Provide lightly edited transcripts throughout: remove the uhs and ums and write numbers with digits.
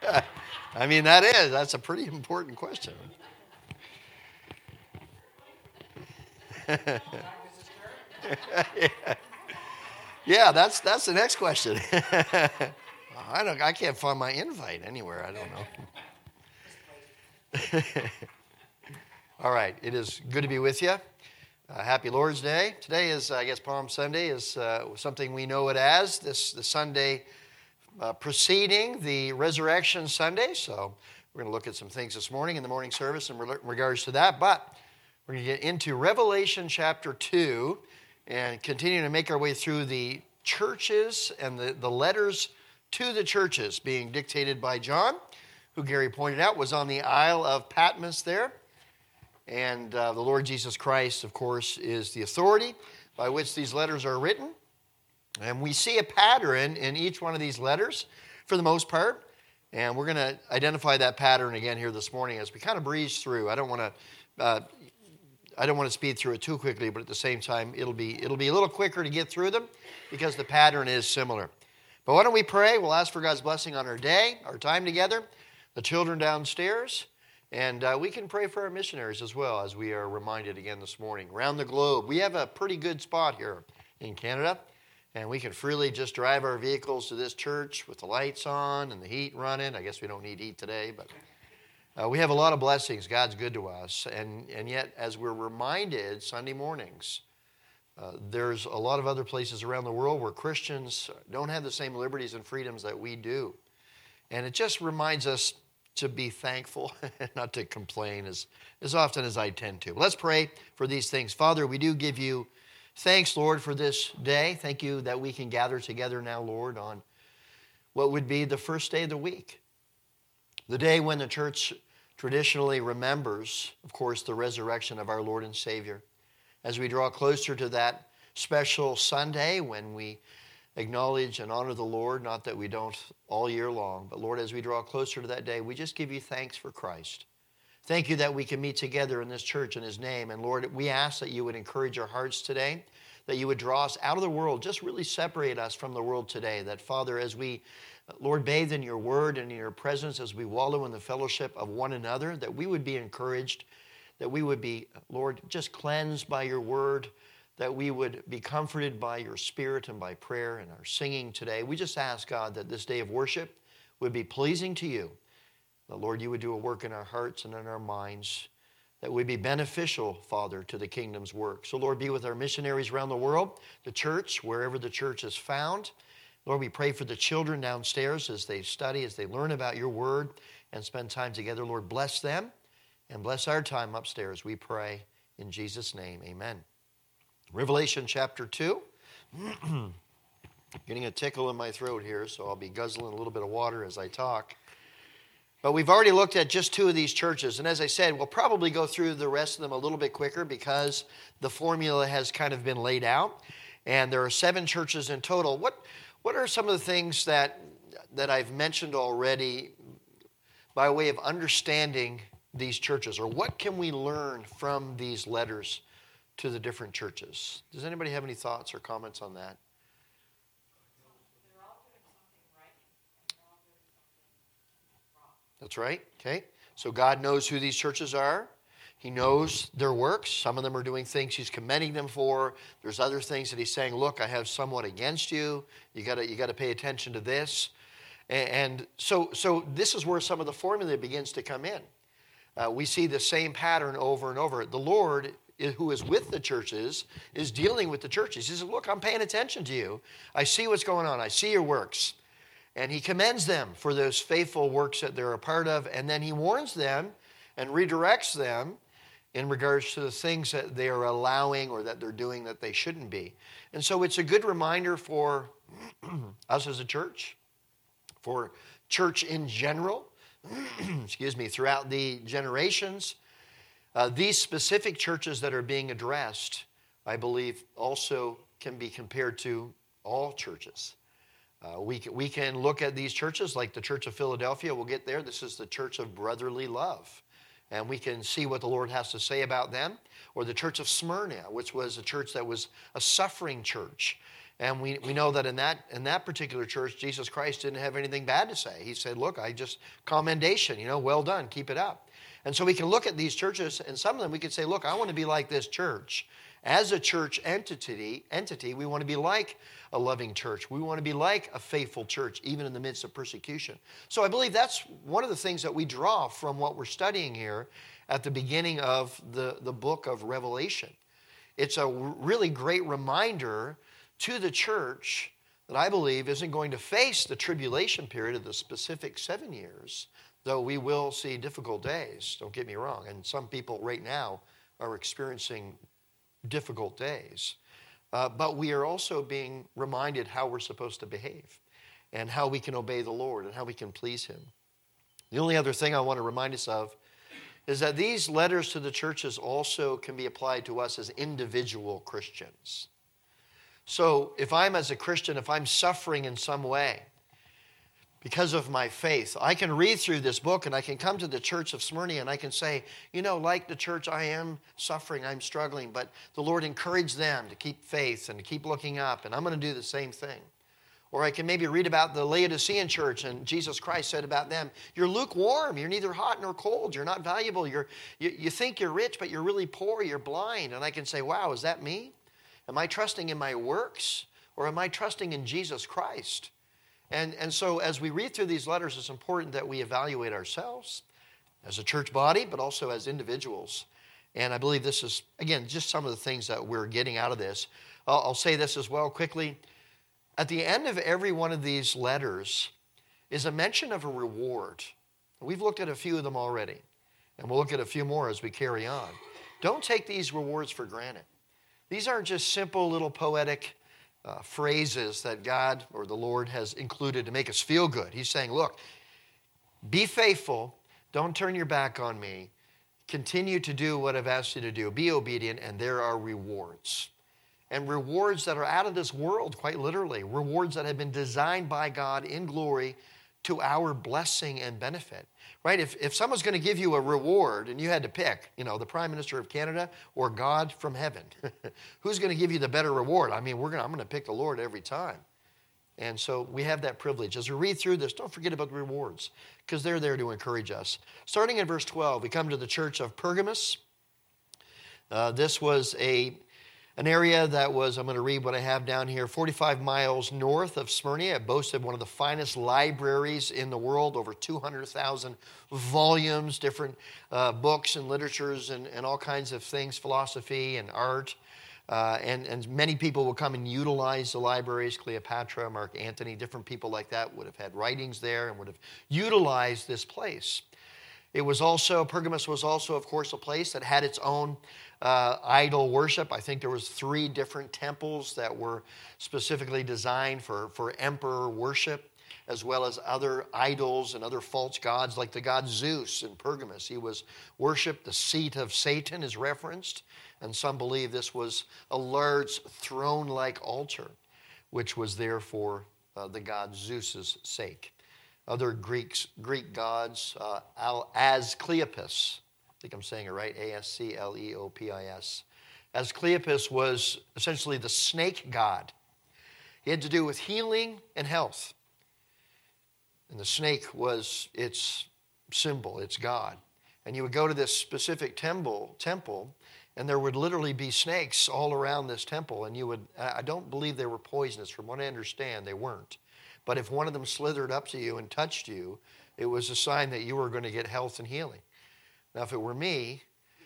I mean, that's a pretty important question. Yeah, that's the next question. I can't find my invite anywhere. I don't know. All right, it is good to be with you. Happy Lord's Day. Today is, I guess, Palm Sunday is something we know it as. The Sunday preceding the Resurrection Sunday. So we're going to look at some things this morning in the morning service in regards to that. But we're going to get into Revelation chapter 2 and continue to make our way through the churches and the letters to the churches being dictated by John, who Gary pointed out was on the Isle of Patmos there. And the Lord Jesus Christ, of course, is the authority by which these letters are written. And we see a pattern in each one of these letters, for the most part. And we're going to identify that pattern again here this morning as we kind of breeze through. I don't want to speed through it too quickly, but at the same time, it'll be a little quicker to get through them because the pattern is similar. But why don't we pray? We'll ask for God's blessing on our day, our time together, the children downstairs. And we can pray for our missionaries as well, as we are reminded again this morning. Around the globe, we have a pretty good spot here in Canada, and we can freely just drive our vehicles to this church with the lights on and the heat running. I guess we don't need heat today, but we have a lot of blessings. God's good to us. And yet, as we're reminded Sunday mornings, there's a lot of other places around the world where Christians don't have the same liberties and freedoms that we do. And it just reminds us to be thankful and not to complain as often as I tend to. Let's pray for these things. Father, we do give you thanks, Lord, for this day. Thank you that we can gather together now, Lord, on what would be the first day of the week. The day when the church traditionally remembers, of course, the resurrection of our Lord and Savior. As we draw closer to that special Sunday when we acknowledge and honor the Lord, not that we don't all year long, but Lord, as we draw closer to that day, we just give you thanks for Christ. Thank you that we can meet together in this church in His name. And Lord, we ask that you would encourage our hearts today, that you would draw us out of the world, just really separate us from the world today. That, Father, as we, Lord, bathe in your word and in your presence, as we wallow in the fellowship of one another, that we would be encouraged, that we would be, Lord, just cleansed by your word, that we would be comforted by your Spirit and by prayer and our singing today. We just ask, God, that this day of worship would be pleasing to you. That, Lord, you would do a work in our hearts and in our minds that would be beneficial, Father, to the kingdom's work. So, Lord, be with our missionaries around the world, the church, wherever the church is found. Lord, we pray for the children downstairs as they study, as they learn about your word and spend time together. Lord, bless them and bless our time upstairs, we pray in Jesus' name. Amen. Revelation chapter 2. Getting a tickle in my throat here, so I'll be guzzling a little bit of water as I talk. But we've already looked at just two of these churches, and as I said, we'll probably go through the rest of them a little bit quicker because the formula has kind of been laid out, and there are 7 churches in total. What are some of the things that I've mentioned already by way of understanding these churches, or what can we learn from these letters to the different churches? Does anybody have any thoughts or comments on that? That's right. Okay. So God knows who these churches are. He knows their works. Some of them are doing things He's commending them for. There's other things that He's saying, look, I have somewhat against you. You got to pay attention to this. And so this is where some of the formula begins to come in. We see the same pattern over and over. The Lord, who is with the churches, is dealing with the churches. He says, look, I'm paying attention to you. I see what's going on. I see your works. And He commends them for those faithful works that they're a part of. And then He warns them and redirects them in regards to the things that they are allowing or that they're doing that they shouldn't be. And so it's a good reminder for us as a church, for church in general, throughout the generations. These specific churches that are being addressed, I believe, also can be compared to all churches. We can look at these churches like the Church of Philadelphia. We'll get there. This is the church of brotherly love. And we can see what the Lord has to say about them. Or the Church of Smyrna, which was a church that was a suffering church. And we know that in that particular church, Jesus Christ didn't have anything bad to say. He said, look, commendation, well done, keep it up. And so we can look at these churches, and some of them we could say, look, I want to be like this church. As a church entity, we want to be like a loving church. We want to be like a faithful church, even in the midst of persecution. So I believe that's one of the things that we draw from what we're studying here at the beginning of the book of Revelation. It's a really great reminder to the church that I believe isn't going to face the tribulation period of the specific 7 years, though we will see difficult days, don't get me wrong. And some people right now are experiencing difficult days. But we are also being reminded how we're supposed to behave and how we can obey the Lord and how we can please Him. The only other thing I want to remind us of is that these letters to the churches also can be applied to us as individual Christians. So if I'm as a Christian, if I'm suffering in some way because of my faith, I can read through this book and I can come to the church of Smyrna and I can say, like the church, I am suffering, I'm struggling, but the Lord encouraged them to keep faith and to keep looking up, and I'm going to do the same thing. Or I can maybe read about the Laodicean church, and Jesus Christ said about them, you're lukewarm, you're neither hot nor cold, you're not valuable, you think you're rich, but you're really poor, you're blind. And I can say, wow, is that me? Am I trusting in my works, or am I trusting in Jesus Christ? And so as we read through these letters, it's important that we evaluate ourselves as a church body, but also as individuals. And I believe this is, again, just some of the things that we're getting out of this. I'll say this as well quickly. At the end of every one of these letters is a mention of a reward. We've looked at a few of them already, and we'll look at a few more as we carry on. Don't take these rewards for granted. These aren't just simple little poetic phrases that God or the Lord has included to make us feel good. He's saying, look, be faithful. Don't turn your back on me. Continue to do what I've asked you to do. Be obedient, and there are rewards. And rewards that are out of this world, quite literally. Rewards that have been designed by God in glory to our blessing and benefit. Right? If someone's going to give you a reward and you had to pick, the Prime Minister of Canada or God from heaven, who's going to give you the better reward? I mean, I'm going to pick the Lord every time. And so we have that privilege. As we read through this, don't forget about the rewards, because they're there to encourage us. Starting in verse 12, we come to the church of Pergamos. This was an area that was, I'm going to read what I have down here, 45 miles north of Smyrna. It boasted one of the finest libraries in the world, over 200,000 volumes, different books and literatures and all kinds of things, philosophy and art. And many people will come and utilize the libraries. Cleopatra, Mark Antony, different people like that would have had writings there and would have utilized this place. Pergamos was also, of course, a place that had its own idol worship. I think there was 3 different temples that were specifically designed for emperor worship, as well as other idols and other false gods, like the god Zeus in Pergamos. He was worshipped. The seat of Satan is referenced, and some believe this was a large throne-like altar, which was there for the god Zeus's sake. Other Greek gods, Asclepius, I think I'm saying it right, Ascleopis. Asclepius was essentially the snake god. He had to do with healing and health. And the snake was its symbol, its god. And you would go to this specific temple, and there would literally be snakes all around this temple. And I don't believe they were poisonous. From what I understand, they weren't. But if one of them slithered up to you and touched you, it was a sign that you were going to get health and healing. Now, if it were me,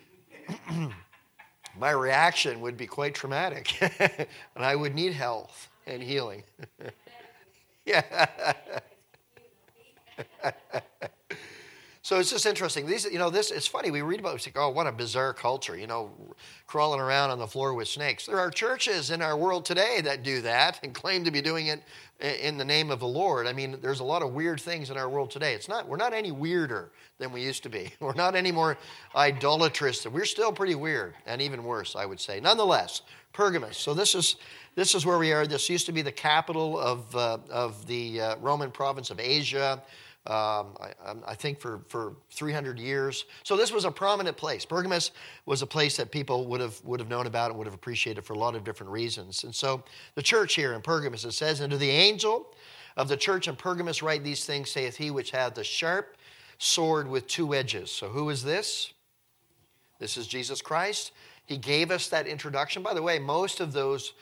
my reaction would be quite traumatic, and I would need health and healing. Yeah. So it's just interesting. It's funny. We read about it, we think, oh, what a bizarre culture, crawling around on the floor with snakes. There are churches in our world today that do that and claim to be doing it in the name of the Lord. I mean, there's a lot of weird things in our world today. We're not any weirder than we used to be. We're not any more idolatrous. We're still pretty weird, and even worse, I would say. Nonetheless, Pergamos. So this is where we are. This used to be the capital of the Roman province of Asia. I think for 300 years. So this was a prominent place. Pergamos was a place that people would have known about and would have appreciated for a lot of different reasons. And so the church here in Pergamos, it says, "And to the angel of the church in Pergamos write these things, saith he which hath the sharp sword with two edges." So who is this? This is Jesus Christ. He gave us that introduction. By the way, most of those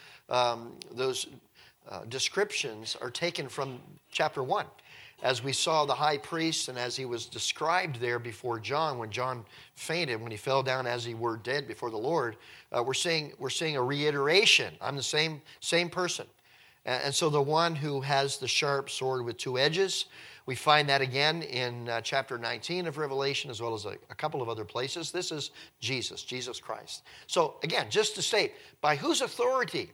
descriptions are taken from chapter 1. As we saw the high priest and as he was described there before John, when John fainted, when he fell down as he were dead before the Lord, we're seeing a reiteration. I'm the same person. And so the one who has the sharp sword with two edges, we find that again in chapter 19 of Revelation, as well as a couple of other places. This is Jesus Christ. So again, just to state, by whose authority?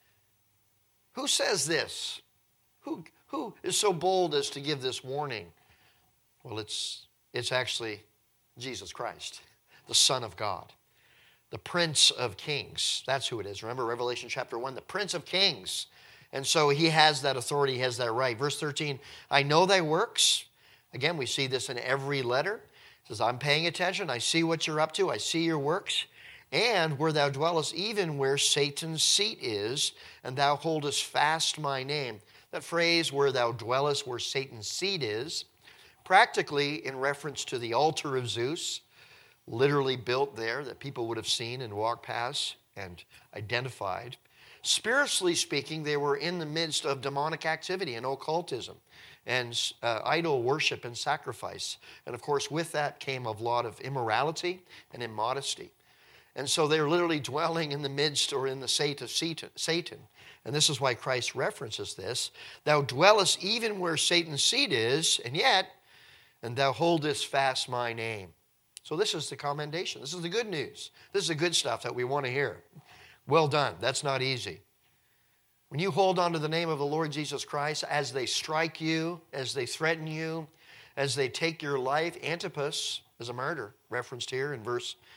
Who says this? Who is so bold as to give this warning? Well, it's actually Jesus Christ, the Son of God, the Prince of Kings. That's who it is. Remember Revelation chapter 1, the Prince of Kings. And so he has that authority, he has that right. Verse 13, "I know thy works." Again, we see this in every letter. It says, I'm paying attention. I see what you're up to. I see your works. "And where thou dwellest, even where Satan's seat is, and thou holdest fast my name." That phrase, "where thou dwellest," where Satan's seat is, practically in reference to the altar of Zeus, literally built there, that people would have seen and walked past and identified. Spiritually speaking, they were in the midst of demonic activity and occultism and idol worship and sacrifice. And of course, with that came a lot of immorality and immodesty. And so they're literally dwelling in the midst or in the seat of Satan. And this is why Christ references this. "Thou dwellest even where Satan's seat is, and thou holdest fast my name." So this is the commendation. This is the good news. This is the good stuff that we want to hear. Well done. That's not easy. When you hold on to the name of the Lord Jesus Christ, as they strike you, as they threaten you, as they take your life, Antipas is a martyr, referenced here in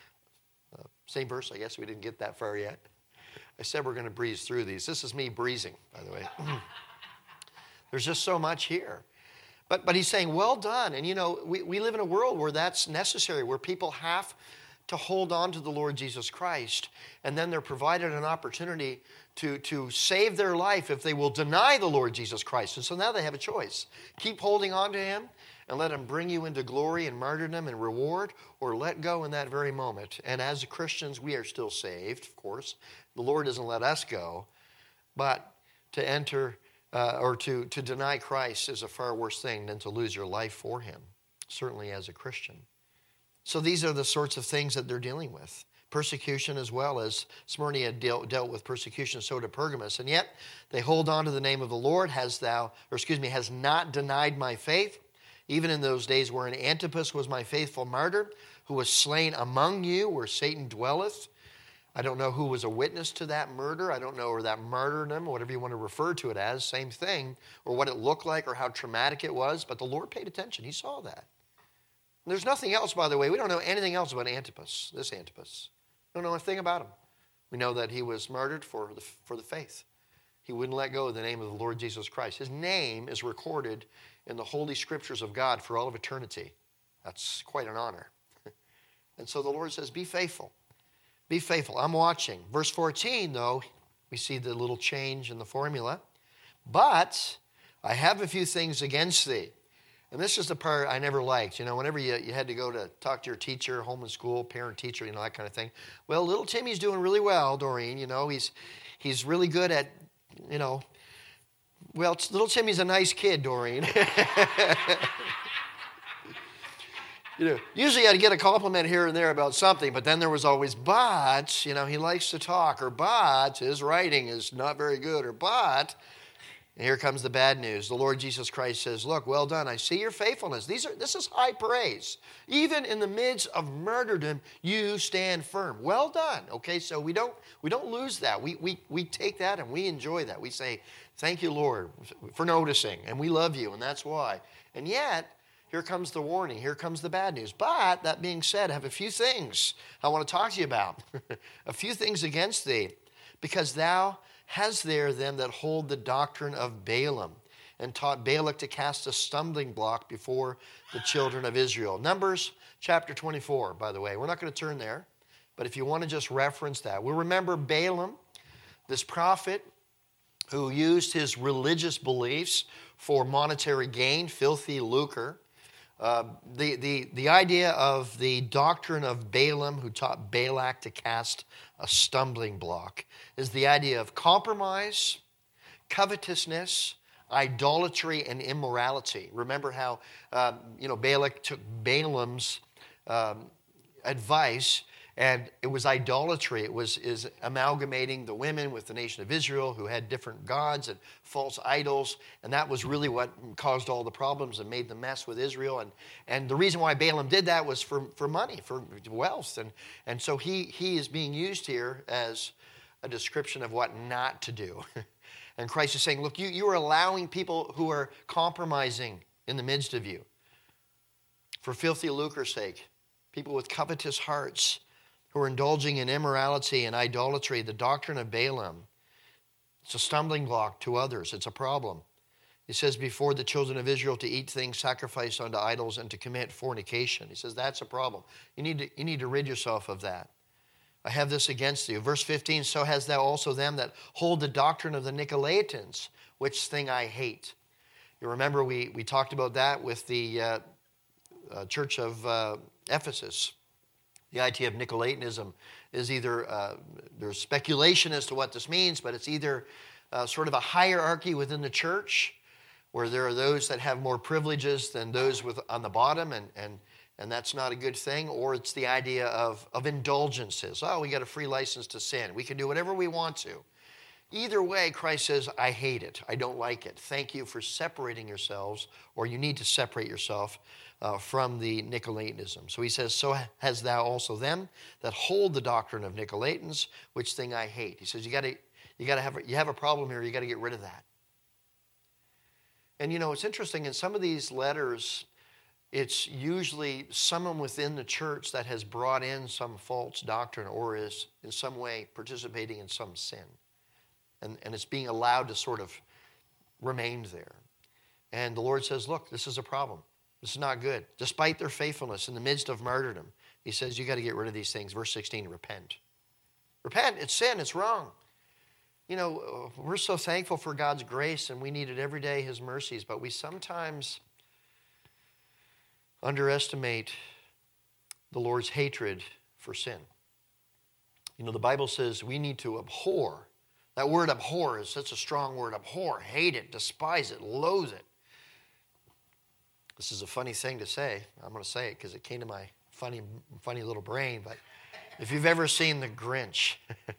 same verse, I guess we didn't get that far yet. I said we're going to breeze through these. This is me breezing, by the way. There's just so much here. But he's saying, well done. And we live in a world where that's necessary, where people have to hold on to the Lord Jesus Christ, and then they're provided an opportunity to save their life if they will deny the Lord Jesus Christ. And so now they have a choice. Keep holding on to him and let him bring you into glory and martyrdom and reward, or let go in that very moment. And as Christians, we are still saved, of course. The Lord doesn't let us go, but to enter or to deny Christ is a far worse thing than to lose your life for him, certainly as a Christian. So these are the sorts of things that they're dealing with. Persecution as well, as Smyrna had dealt with persecution, so did Pergamos. And yet they hold on to the name of the Lord, has not denied my faith, even in those days wherein Antipas was my faithful martyr, who was slain among you where Satan dwelleth. I don't know who was a witness to that murder. I don't know, or that martyrdom, whatever you want to refer to it as, same thing, or what it looked like or how traumatic it was. But the Lord paid attention. He saw that. And there's nothing else, by the way. We don't know anything else about Antipas, this Antipas. We don't know a thing about him. We know that he was martyred for the faith. He wouldn't let go of the name of the Lord Jesus Christ. His name is recorded in the Holy Scriptures of God for all of eternity. That's quite an honor. And so the Lord says, be faithful. Be faithful. I'm watching. Verse 14, though, we see the little change in the formula. "But I have a few things against thee." And this is the part I never liked. Whenever you had to go to talk to your teacher, home and school, parent-teacher, that kind of thing. Well, little Timmy's doing really well, Doreen. He's really good at, well, little Timmy's a nice kid, Doreen. Usually I'd get a compliment here and there about something, but then there was always, but, he likes to talk, or but, his writing is not very good, or but, and here comes the bad news. The Lord Jesus Christ says, look, well done, I see your faithfulness. This is high praise. Even in the midst of martyrdom, you stand firm. Well done. Okay, so we don't lose that. We take that and we enjoy that. We say, thank you, Lord, for noticing, and we love you, and that's why. And yet, here comes the warning. Here comes the bad news. But, that being said, I have a few things I want to talk to you about. A few things against thee. Because thou hast there them that hold the doctrine of Balaam, and taught Balak to cast a stumbling block before the children of Israel. Numbers chapter 24, by the way. We're not going to turn there, but if you want to just reference that. We'll remember Balaam, this prophet who used his religious beliefs for monetary gain, filthy lucre. The idea of the doctrine of Balaam, who taught Balak to cast a stumbling block, is the idea of compromise, covetousness, idolatry, and immorality. Remember how Balak took Balaam's advice, and it was idolatry. It is amalgamating the women with the nation of Israel who had different gods and false idols, and that was really what caused all the problems and made the mess with Israel. And the reason why Balaam did that was for money, for wealth, and so he is being used here as a description of what not to do. And Christ is saying, look, you are allowing people who are compromising in the midst of you for filthy lucre's sake, people with covetous hearts, who are indulging in immorality and idolatry, the doctrine of Balaam. It's a stumbling block to others. It's a problem. He says, before the children of Israel to eat things sacrificed unto idols and to commit fornication. He says, that's a problem. You need to rid yourself of that. I have this against you. Verse 15, so has thou also them that hold the doctrine of the Nicolaitans, which thing I hate. You remember we talked about that with the church of Ephesus. The idea of Nicolaitanism is either, there's speculation as to what this means, but it's either sort of a hierarchy within the church where there are those that have more privileges than those on the bottom, and that's not a good thing, or it's the idea of indulgences. Oh, we got a free license to sin. We can do whatever we want to. Either way, Christ says, I hate it. I don't like it. Thank you for separating yourselves, or you need to separate yourself from the Nicolaitanism. So he says, so has thou also them that hold the doctrine of Nicolaitans, which thing I hate. He says, you have a problem here. You got to get rid of that. And it's interesting. In some of these letters, it's usually someone within the church that has brought in some false doctrine or is in some way participating in some sin. And it's being allowed to sort of remain there. And the Lord says, look, this is a problem. This is not good. Despite their faithfulness in the midst of martyrdom, he says, you got to get rid of these things. Verse 16, repent. Repent. It's sin. It's wrong. We're so thankful for God's grace, and we need it every day, his mercies, but we sometimes underestimate the Lord's hatred for sin. The Bible says we need to abhor. That word abhor is such a strong word. Abhor, hate it, despise it, loathe it. This is a funny thing to say. I'm going to say it because it came to my funny little brain. But if you've ever seen The Grinch,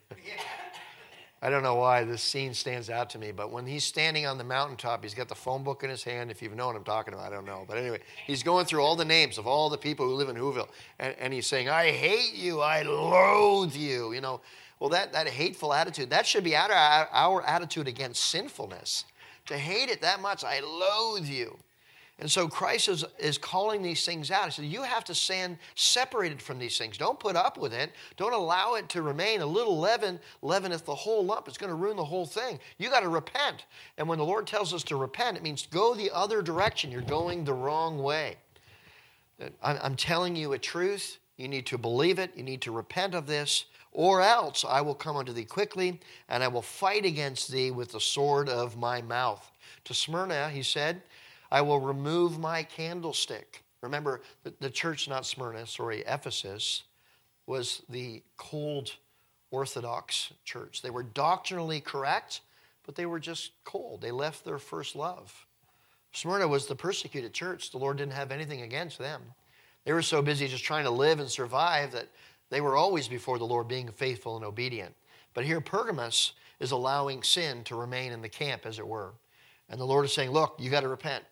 I don't know why this scene stands out to me, but when he's standing on the mountaintop, he's got the phone book in his hand. If you know what I'm talking about, I don't know. But anyway, he's going through all the names of all the people who live in Whoville, and he's saying, I hate you, I loathe you. Well, that hateful attitude, that should be our attitude against sinfulness. To hate it that much, I loathe you. And so Christ is calling these things out. He said, you have to stand separated from these things. Don't put up with it. Don't allow it to remain. A little leaven leaveneth the whole lump. It's going to ruin the whole thing. You got to repent. And when the Lord tells us to repent, it means go the other direction. You're going the wrong way. I'm telling you a truth. You need to believe it. You need to repent of this. Or else I will come unto thee quickly, and I will fight against thee with the sword of my mouth. To Smyrna, he said, I will remove my candlestick. Remember, the church, not Smyrna, Ephesus, was the cold Orthodox church. They were doctrinally correct, but they were just cold. They left their first love. Smyrna was the persecuted church. The Lord didn't have anything against them. They were so busy just trying to live and survive that they were always before the Lord being faithful and obedient. But here Pergamos is allowing sin to remain in the camp, as it were. And the Lord is saying, look, you got to repent.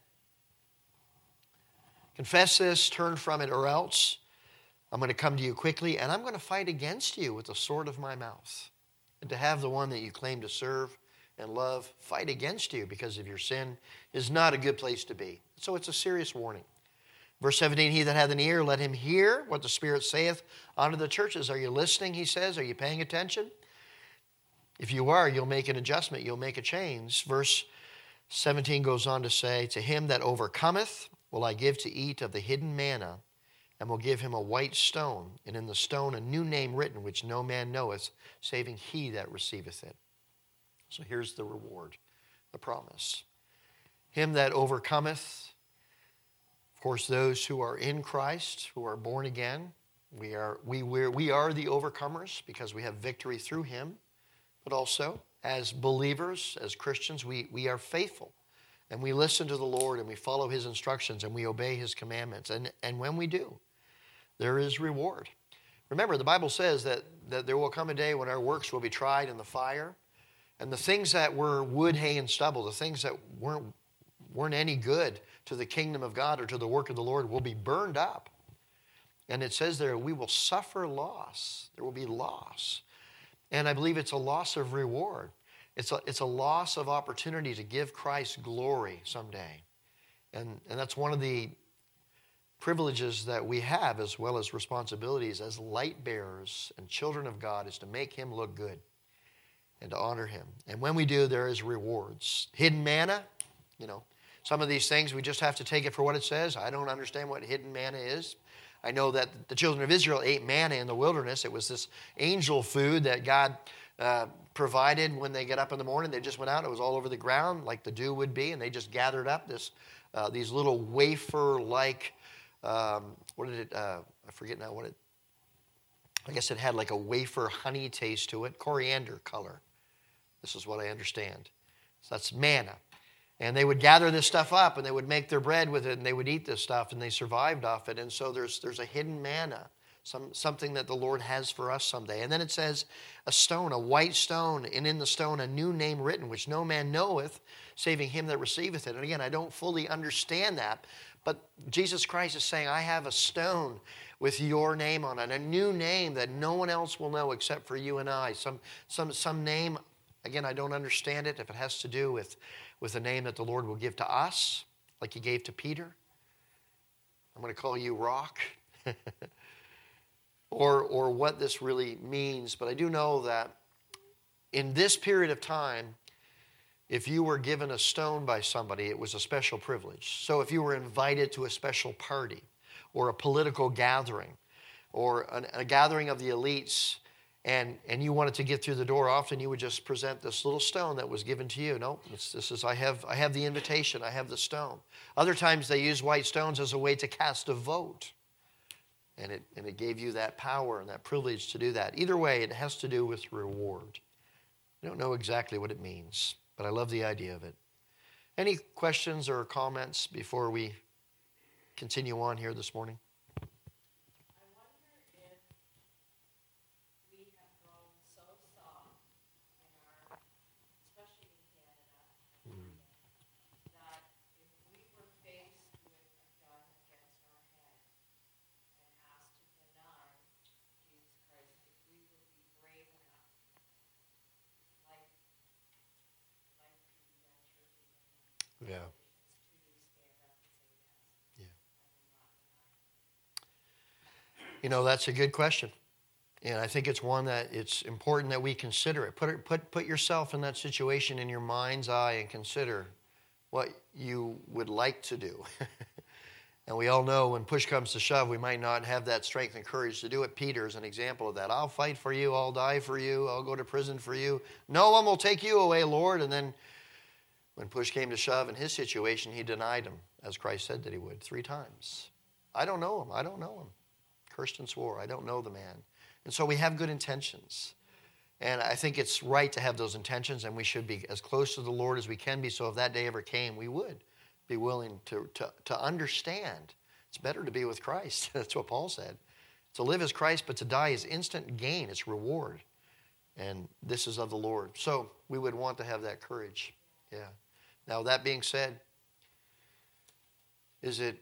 Confess this, turn from it, or else I'm going to come to you quickly, and I'm going to fight against you with the sword of my mouth. And to have the one that you claim to serve and love fight against you because of your sin is not a good place to be. So it's a serious warning. Verse 17, he that hath an ear, let him hear what the Spirit saith unto the churches. Are you listening, he says? Are you paying attention? If you are, you'll make an adjustment. You'll make a change. Verse 17 goes on to say, to him that overcometh will I give to eat of the hidden manna, and will give him a white stone, and in the stone a new name written, which no man knoweth, saving he that receiveth it. So here's the reward, the promise. Him that overcometh, of course, those who are in Christ, who are born again, we are the overcomers because we have victory through him. But also, as believers, as Christians, we are faithful. And we listen to the Lord and we follow his instructions and we obey his commandments. And when we do, there is reward. Remember, the Bible says that there will come a day when our works will be tried in the fire. And the things that were wood, hay, and stubble, the things that weren't any good to the kingdom of God or to the work of the Lord will be burned up. And it says there, we will suffer loss. There will be loss. And I believe it's a loss of reward. It's a loss of opportunity to give Christ glory someday. And that's one of the privileges that we have, as well as responsibilities as light bearers and children of God, is to make him look good and to honor him. And when we do, there is rewards. Hidden manna, some of these things we just have to take it for what it says. I don't understand what hidden manna is. I know that the children of Israel ate manna in the wilderness. It was this angel food that God provided when they get up in the morning. They just went out. It was all over the ground like the dew would be, and they just gathered up these little wafer-like, I forget now what it, I guess it had like a wafer honey taste to it, coriander color. This is what I understand. So that's manna. And they would gather this stuff up, and they would make their bread with it, and they would eat this stuff, and they survived off it. And so there's a hidden manna, something that the Lord has for us someday. And then it says a stone, a white stone, and in the stone a new name written, which no man knoweth, saving him that receiveth it. And again, I don't fully understand that, but Jesus Christ is saying, I have a stone with your name on it, a new name that no one else will know except for you and I. Some name, again, I don't understand it, if it has to do with a name that the Lord will give to us, like he gave to Peter. I'm going to call you Rock. or what this really means. But I do know that in this period of time, if you were given a stone by somebody, it was a special privilege. So if you were invited to a special party or a political gathering or a gathering of the elites, and you wanted to get through the door, often you would just present this little stone that was given to you. No, I have the invitation, I have the stone. Other times they use white stones as a way to cast a vote. And it gave you that power and that privilege to do that. Either way, it has to do with reward. I don't know exactly what it means, but I love the idea of it. Any questions or comments before we continue on here this morning? Yeah. Yeah. That's a good question. And I think it's one that it's important that we consider it. Put yourself in that situation in your mind's eye and consider what you would like to do. And we all know when push comes to shove, we might not have that strength and courage to do it. Peter is an example of that. I'll fight for you. I'll die for you. I'll go to prison for you. No one will take you away, Lord. And then when push came to shove in his situation, he denied him, as Christ said that he would, 3 times. I don't know him. I don't know him. Cursed and swore, I don't know the man. And so we have good intentions. And I think it's right to have those intentions, and we should be as close to the Lord as we can be, so if that day ever came, we would be willing to understand. It's better to be with Christ. That's what Paul said. To live is Christ, but to die is instant gain. It's reward. And this is of the Lord. So we would want to have that courage. Yeah. Now, that being said, is it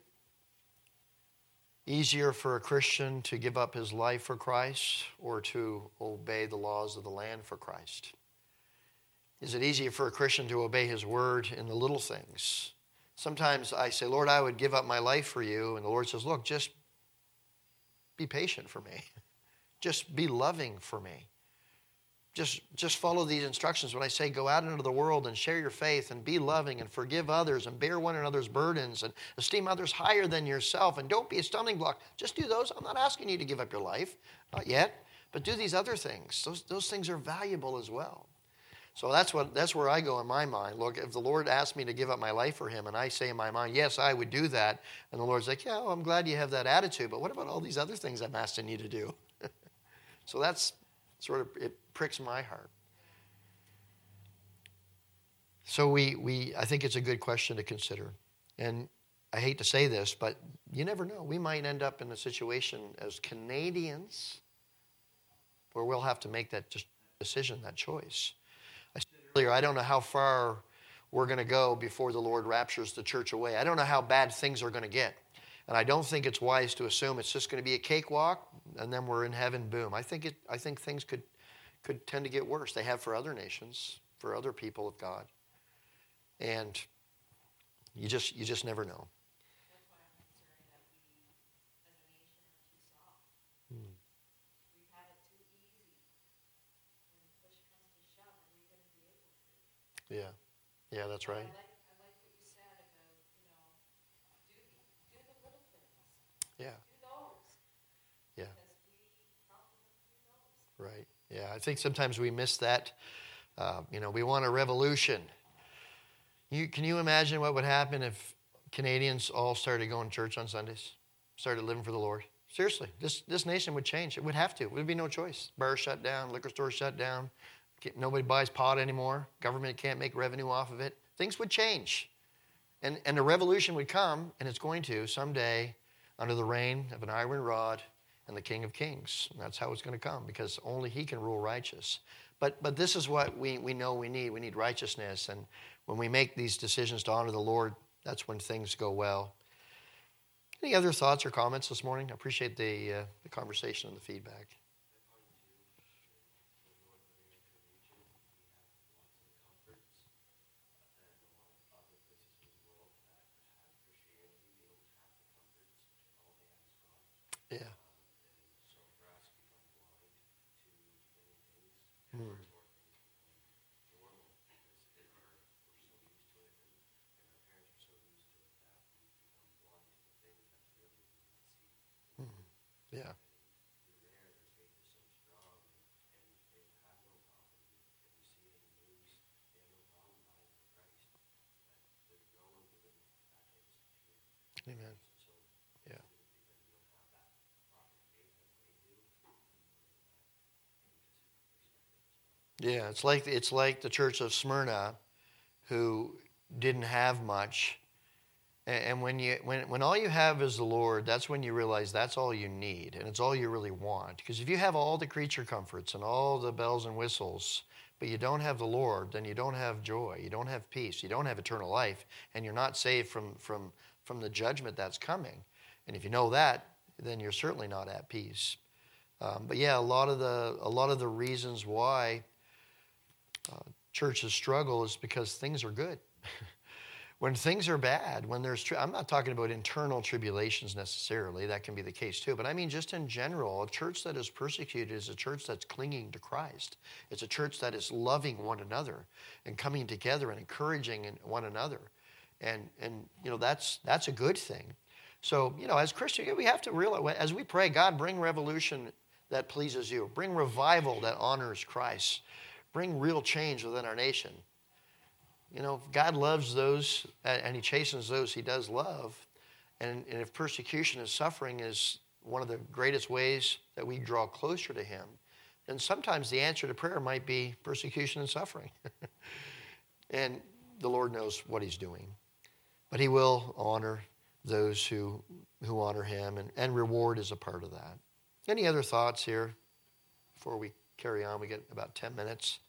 easier for a Christian to give up his life for Christ or to obey the laws of the land for Christ? Is it easier for a Christian to obey his word in the little things? Sometimes I say, Lord, I would give up my life for you. And the Lord says, look, just be patient for me. Just be loving for me. just follow these instructions when I say go out into the world and share your faith and be loving and forgive others and bear one another's burdens and esteem others higher than yourself and don't be a stumbling block. Just do those. I'm not asking you to give up your life, not yet, but do these other things. Those things are valuable as well. So that's where I go in my mind. Look, if the Lord asked me to give up my life for him and I say in my mind, yes, I would do that, and the Lord's like, yeah, well, I'm glad you have that attitude, but what about all these other things I'm asking you to do? So that's sort of, it pricks my heart. So I think it's a good question to consider. And I hate to say this, but you never know. We might end up in a situation as Canadians where we'll have to make that decision, that choice. I said earlier, I don't know how far we're going to go before the Lord raptures the church away. I don't know how bad things are going to get. And I don't think it's wise to assume it's just going to be a cakewalk and then we're in heaven, boom. I think things could tend to get worse. They have for other nations, for other people of God. And you just never know. That's why I'm concerned that we, as a nation, are too soft. We've had it too easy. When push comes to shove, are we going to be able to? Yeah, that's right. I like what you said about, do the little things. Yeah. Do those. Yeah. Because we help them do those. Right. Yeah, I think sometimes we miss that. We want a revolution. Can you imagine what would happen if Canadians all started going to church on Sundays, started living for the Lord? Seriously, this nation would change. It would have to. It would be no choice. Bars shut down, liquor stores shut down. Nobody buys pot anymore. Government can't make revenue off of it. Things would change. And a revolution would come, and it's going to someday under the reign of an iron rod and the King of Kings. And that's how it's going to come, because only he can rule righteous. But this is what we know we need. We need righteousness. And when we make these decisions to honor the Lord, that's when things go well. Any other thoughts or comments this morning? I appreciate the conversation and the feedback. Yeah. Yeah. Amen. Yeah. Yeah, it's like the church of Smyrna, who didn't have much. And when all you have is the Lord, that's when you realize that's all you need, and it's all you really want. Because if you have all the creature comforts and all the bells and whistles, but you don't have the Lord, then you don't have joy, you don't have peace, you don't have eternal life, and you're not saved from the judgment that's coming. And if you know that, then you're certainly not at peace. But yeah, a lot of the reasons why churches struggle is because things are good. When things are bad, when I'm not talking about internal tribulations necessarily, that can be the case too, but I mean just in general, a church that is persecuted is a church that's clinging to Christ. It's a church that is loving one another and coming together and encouraging one another. And that's a good thing. So, as Christians, we have to realize, as we pray, God, bring revolution that pleases you. Bring revival that honors Christ. Bring real change within our nation. God loves those, and he chastens those he does love. And if persecution and suffering is one of the greatest ways that we draw closer to him, then sometimes the answer to prayer might be persecution and suffering. And the Lord knows what he's doing. But he will honor those who honor him, and reward is a part of that. Any other thoughts here before we carry on? We get about 10 minutes.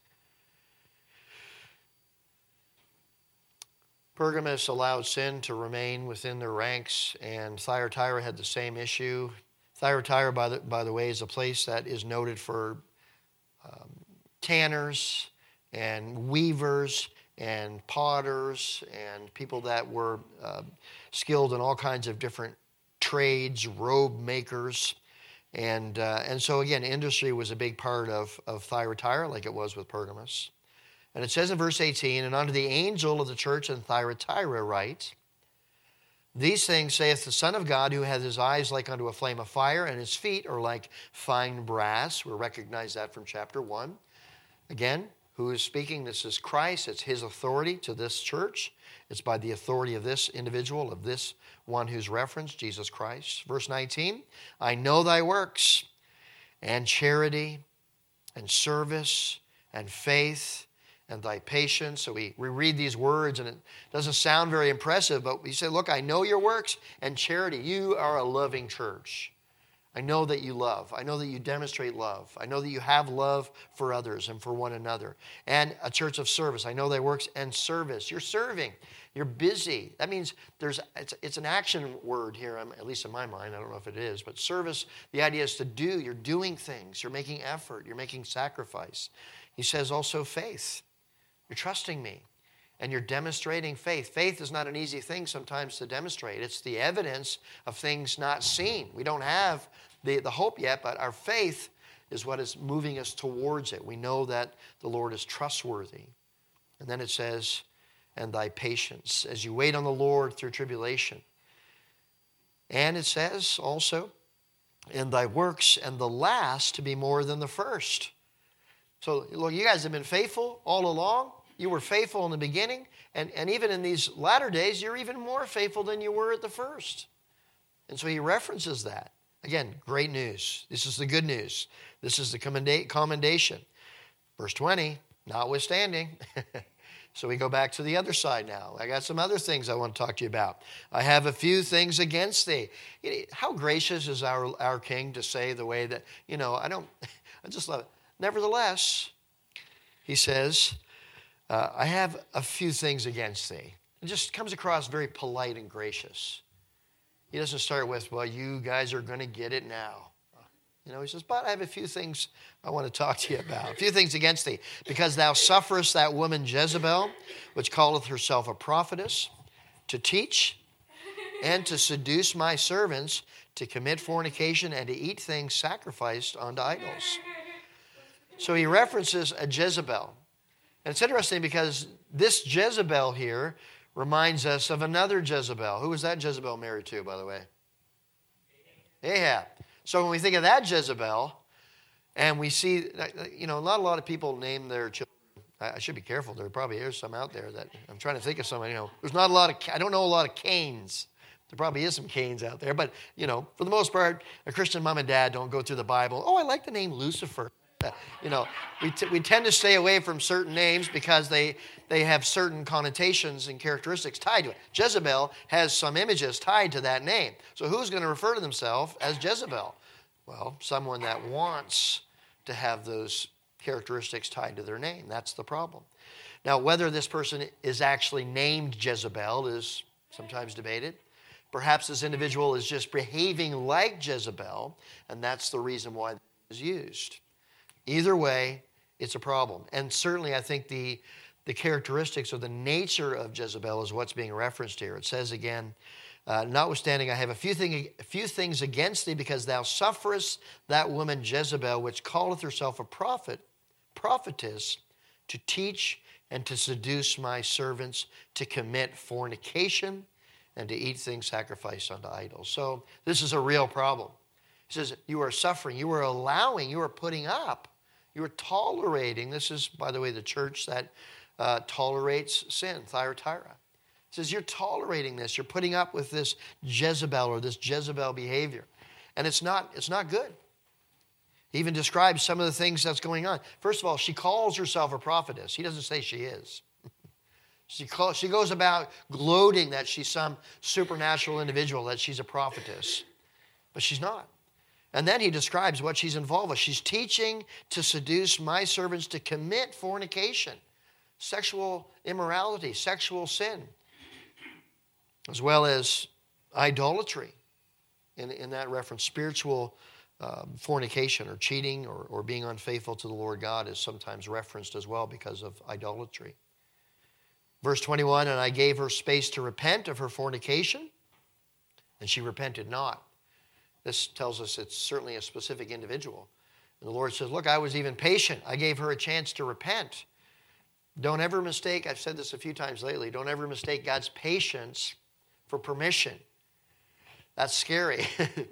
Pergamos allowed sin to remain within their ranks, and Thyatira had the same issue. Thyatira, by the way, is a place that is noted for tanners and weavers and potters and people that were skilled in all kinds of different trades, robe makers. And so again, industry was a big part of Thyatira, like it was with Pergamos. And it says in verse 18, and unto the angel of the church in Thyatira write, these things saith the Son of God, who hath his eyes like unto a flame of fire, and his feet are like fine brass. We recognize that from chapter 1. Again, who is speaking? This is Christ. It's his authority to this church. It's by the authority of this individual, of this one who's referenced, Jesus Christ. Verse 19, I know thy works, and charity, and service, and faith, and thy patience. So we read these words, and it doesn't sound very impressive, but we say, look, I know your works and charity. You are a loving church. I know that you love. I know that you demonstrate love. I know that you have love for others and for one another. And a church of service. I know thy works and service. You're serving. You're busy. That means it's an action word here, at least in my mind. I don't know if it is. But service, the idea is to do. You're doing things. You're making effort. You're making sacrifice. He says also faith. You're trusting me. And you're demonstrating faith. Faith is not an easy thing sometimes to demonstrate. It's the evidence of things not seen. We don't have the hope yet, but our faith is what is moving us towards it. We know that the Lord is trustworthy. And then it says, and thy patience, as you wait on the Lord through tribulation. And it says also, and thy works and the last to be more than the first. So, look, you guys have been faithful all along. You were faithful in the beginning, and even in these latter days, you're even more faithful than you were at the first. And so he references that. Again, great news. This is the good news. This is the commendation. Verse 20, notwithstanding. So we go back to the other side now. I got some other things I want to talk to you about. I have a few things against thee. How gracious is our King to say the way that, I just love it. Nevertheless, he says, I have a few things against thee. It just comes across very polite and gracious. He doesn't start with, well, you guys are going to get it now. He says, but I have a few things I want to talk to you about. A few things against thee. Because thou sufferest that woman Jezebel, which calleth herself a prophetess, to teach and to seduce my servants to commit fornication and to eat things sacrificed unto idols. So he references a Jezebel. And it's interesting because this Jezebel here reminds us of another Jezebel. Who was that Jezebel married to, by the way? Ahab. So when we think of that Jezebel, and we see, not a lot of people name their children. I should be careful. There probably is some out there that I'm trying to think of some. There's not a lot of. I don't know a lot of Cains. There probably is some Cains out there, but for the most part, a Christian mom and dad don't go through the Bible. Oh, I like the name Lucifer. We tend to stay away from certain names because they have certain connotations and characteristics tied to it. Jezebel has some images tied to that name. So who's going to refer to themselves as Jezebel? Well, someone that wants to have those characteristics tied to their name. That's the problem. Now, whether this person is actually named Jezebel is sometimes debated. Perhaps this individual is just behaving like Jezebel, and that's the reason why it is used. Either way, it's a problem. And certainly I think the characteristics or the nature of Jezebel is what's being referenced here. It says again, notwithstanding, I have a few things against thee, because thou sufferest that woman Jezebel, which calleth herself a prophetess, to teach and to seduce my servants to commit fornication and to eat things sacrificed unto idols. So this is a real problem. He says, you are suffering, you are allowing, you are putting up, you are tolerating. This is, by the way, the church that tolerates sin, Thyatira. He says, you're tolerating this. You're putting up with this Jezebel or this Jezebel behavior. And it's not good. He even describes some of the things that's going on. First of all, she calls herself a prophetess. He doesn't say she is. She goes about gloating that she's some supernatural individual, that she's a prophetess. But she's not. And then he describes what she's involved with. She's teaching to seduce my servants to commit fornication, sexual immorality, sexual sin, as well as idolatry. In that reference, spiritual fornication or cheating or being unfaithful to the Lord God is sometimes referenced as well because of idolatry. Verse 21, and I gave her space to repent of her fornication, and she repented not. This tells us it's certainly a specific individual. And the Lord says, look, I was even patient. I gave her a chance to repent. Don't ever mistake, I've said this a few times lately, don't ever mistake God's patience for permission. That's scary.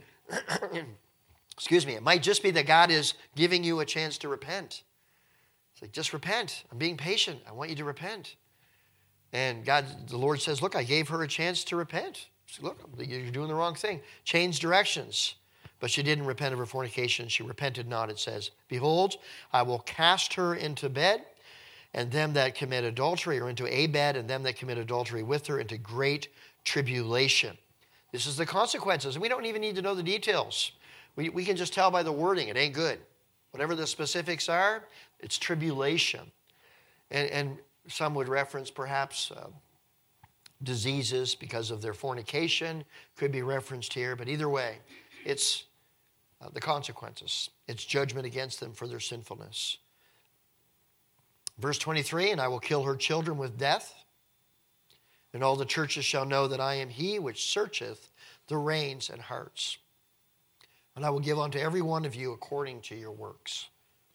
Excuse me. It might just be that God is giving you a chance to repent. It's like, just repent. I'm being patient. I want you to repent. And the Lord says, look, I gave her a chance to repent. So look, you're doing the wrong thing. Change directions. But she didn't repent of her fornication. She repented not, it says. Behold, I will cast her into bed, and them that commit adultery, or into a bed, and them that commit adultery with her into great tribulation. This is the consequences. And we don't even need to know the details. We can just tell by the wording. It ain't good. Whatever the specifics are, it's tribulation. And some would reference perhaps diseases because of their fornication. Could be referenced here. But either way, it's the consequences. It's judgment against them for their sinfulness. Verse 23, and I will kill her children with death, and all the churches shall know that I am he which searcheth the reins and hearts. And I will give unto every one of you according to your works.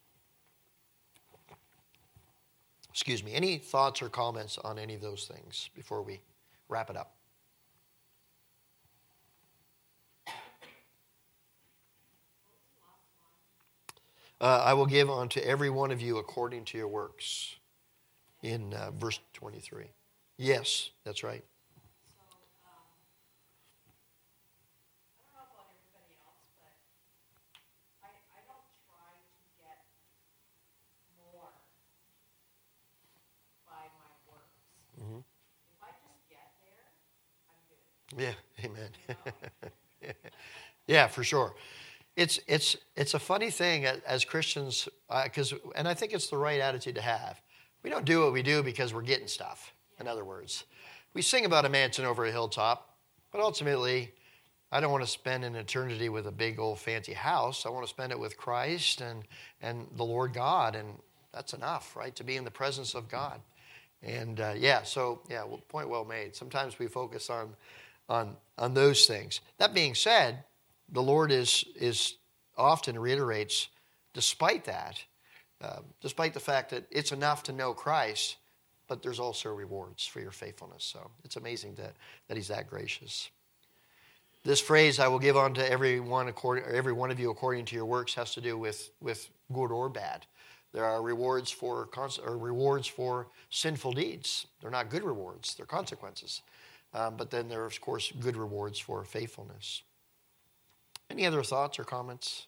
Excuse me, any thoughts or comments on any of those things before we wrap it up? I will give unto every one of you according to your works. In verse 23. Yes, that's right. I don't know about everybody else, but I don't try to get more by my works. Mm-hmm. If I just get there, I'm good. Yeah, amen. Yeah, for sure. It's a funny thing as Christians, and I think it's the right attitude to have. We don't do what we do because we're getting stuff. In other words, we sing about a mansion over a hilltop, but ultimately, I don't want to spend an eternity with a big old fancy house. I want to spend it with Christ and the Lord God, and that's enough, right? To be in the presence of God. And point well made. Sometimes we focus on those things. That being said, the Lord is often reiterates, despite that, despite the fact that it's enough to know Christ, but there's also rewards for your faithfulness. So it's amazing that He's that gracious. This phrase, "I will give unto every one of you according to your works," has to do with good or bad. There are rewards for sinful deeds. They're not good rewards; they're consequences. But then there are, of course, good rewards for faithfulness. Any other thoughts or comments?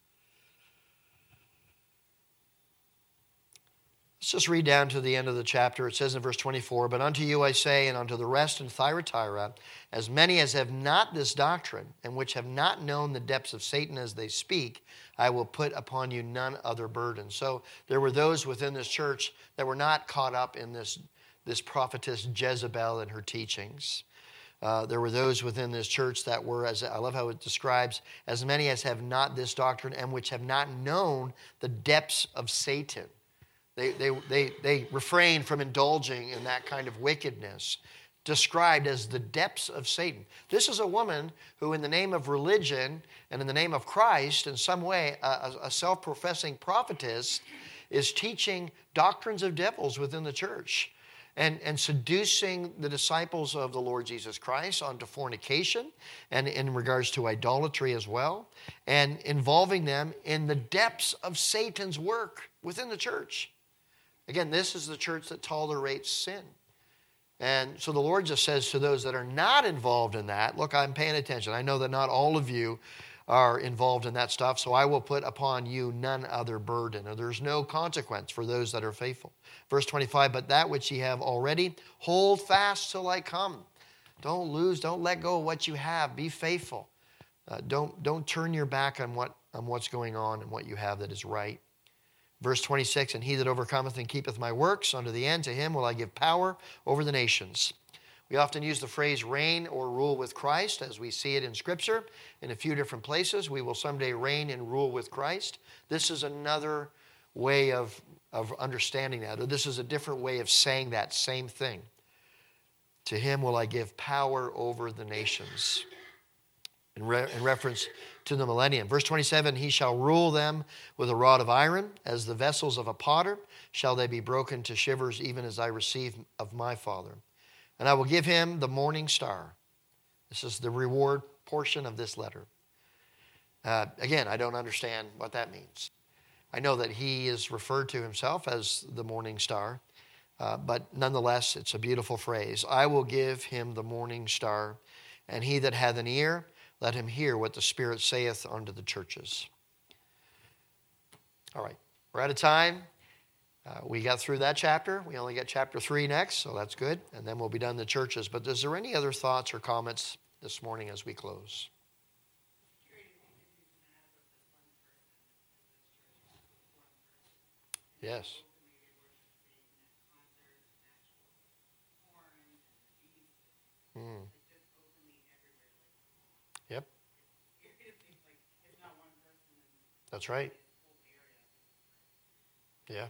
Let's just read down to the end of the chapter. It says in verse 24, "But unto you I say, and unto the rest in Thyatira, as many as have not this doctrine, and which have not known the depths of Satan as they speak, I will put upon you none other burden." So there were those within this church that were not caught up in this prophetess Jezebel and her teachings. There were those within this church that were, as I love how it describes, as many as have not this doctrine and which have not known the depths of Satan. They refrain from indulging in that kind of wickedness, described as the depths of Satan. This is a woman who, in the name of religion and in the name of Christ, in some way, a self-professing prophetess, is teaching doctrines of devils within the church. And seducing the disciples of the Lord Jesus Christ onto fornication and in regards to idolatry as well, and involving them in the depths of Satan's work within the church. Again, this is the church that tolerates sin. And so the Lord just says to those that are not involved in that, look, I'm paying attention. I know that not all of you are involved in that stuff, so I will put upon you none other burden. Or there's no consequence for those that are faithful. Verse 25, "But that which ye have already, hold fast till I come." Don't lose, don't let go of what you have. Be faithful. Don't turn your back on what's going on and what you have that is right. Verse 26, "And he that overcometh and keepeth my works unto the end, to him will I give power over the nations." We often use the phrase reign or rule with Christ as we see it in Scripture in a few different places. We will someday reign and rule with Christ. This is another way of understanding that. Or this is a different way of saying that same thing. To him will I give power over the nations. in reference to the millennium. Verse 27, he shall rule them with a rod of iron, as the vessels of a potter shall they be broken to shivers, even as I receive of my Father. And I will give him the morning star. This is the reward portion of this letter. Again, I don't understand what that means. I know that he is referred to himself as the morning star, but nonetheless, it's a beautiful phrase. I will give him the morning star, and he that hath an ear, let him hear what the Spirit saith unto the churches. All right, we're out of time. We got through that chapter. We only got chapter 3 next, so that's good. And then we'll be done in the churches. But is there any other thoughts or comments this morning as we close? Yes. Yep. That's right. Yeah.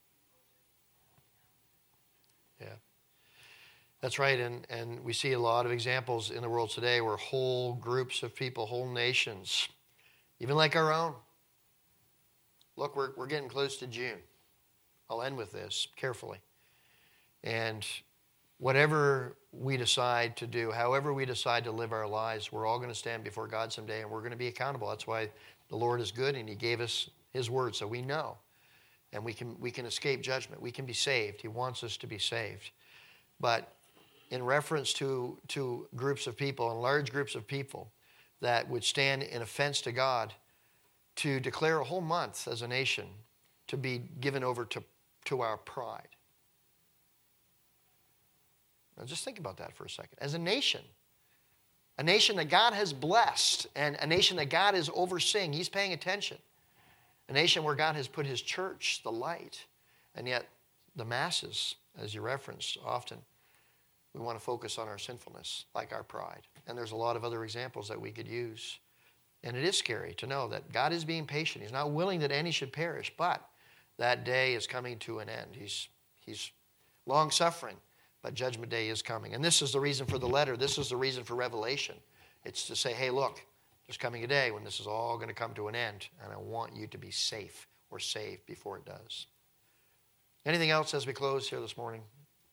Yeah. That's right. And we see a lot of examples in the world today where whole groups of people, whole nations, even like our own. Look, we're getting close to June. I'll end with this carefully. And whatever we decide to do, however we decide to live our lives, we're all going to stand before God someday and we're going to be accountable. That's why the Lord is good and he gave us his word so we know. And we can escape judgment. We can be saved. He wants us to be saved. But in reference to groups of people and large groups of people that would stand in offense to God, to declare a whole month as a nation to be given over to our pride. Now just think about that for a second. As a nation that God has blessed and a nation that God is overseeing, he's paying attention. A nation where God has put his church, the light, and yet the masses, as you referenced often, we want to focus on our sinfulness, like our pride. And there's a lot of other examples that we could use. And it is scary to know that God is being patient. He's not willing that any should perish, but that day is coming to an end. He's long-suffering, but judgment day is coming. And this is the reason for the letter. This is the reason for Revelation. It's to say, hey, look, there's coming a day when this is all going to come to an end, and I want you to be safe or saved before it does. Anything else as we close here this morning?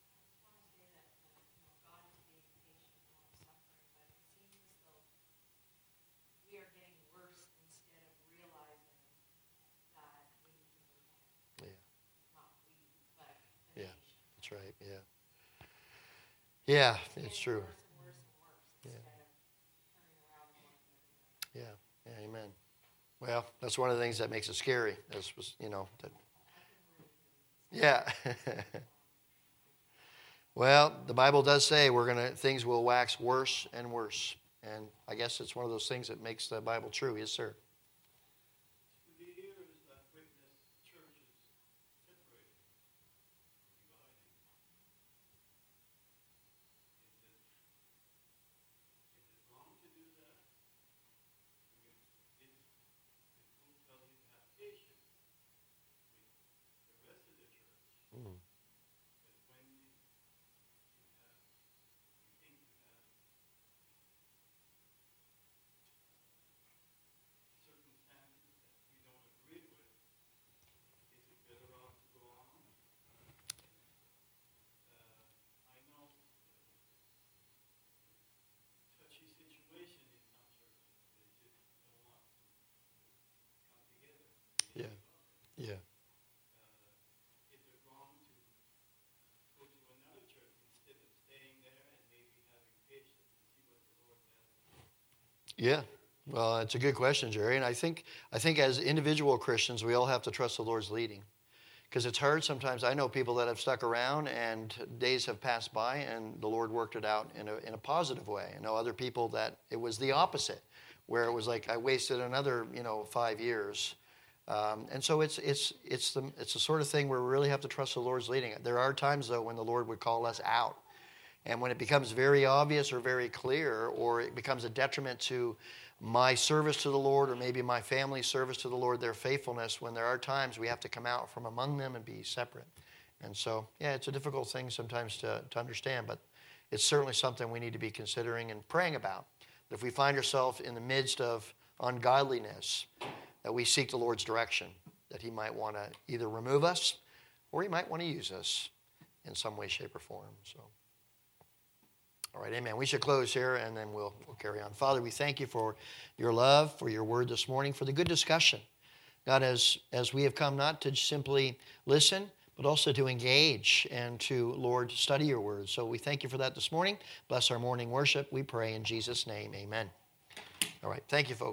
Right, yeah. Yeah, it's true. Yeah, amen. Well, that's one of the things that makes it scary. Yeah. Well, the Bible does say things will wax worse and worse. And I guess it's one of those things that makes the Bible true. Yes, sir. Yeah, yeah. Yeah, well, it's a good question, Jerry. And I think as individual Christians, we all have to trust the Lord's leading. Because it's hard sometimes. I know people that have stuck around and days have passed by and the Lord worked it out in a positive way. I know other people that it was the opposite, where it was like I wasted another 5 years. And so it's the sort of thing where we really have to trust the Lord's leading. There are times though when the Lord would call us out. And when it becomes very obvious or very clear, or it becomes a detriment to my service to the Lord, or maybe my family's service to the Lord, their faithfulness, when there are times we have to come out from among them and be separate. And so, yeah, it's a difficult thing sometimes to understand, but it's certainly something we need to be considering and praying about. If we find ourselves in the midst of ungodliness, that we seek the Lord's direction, that He might want to either remove us or He might want to use us in some way, shape, or form. So, all right, amen. We should close here, and then we'll carry on. Father, we thank You for Your love, for Your word this morning, for the good discussion. God, as we have come not to simply listen, but also to engage and to, Lord, study Your word. So we thank You for that this morning. Bless our morning worship, we pray in Jesus' name. Amen. All right, thank you, folks.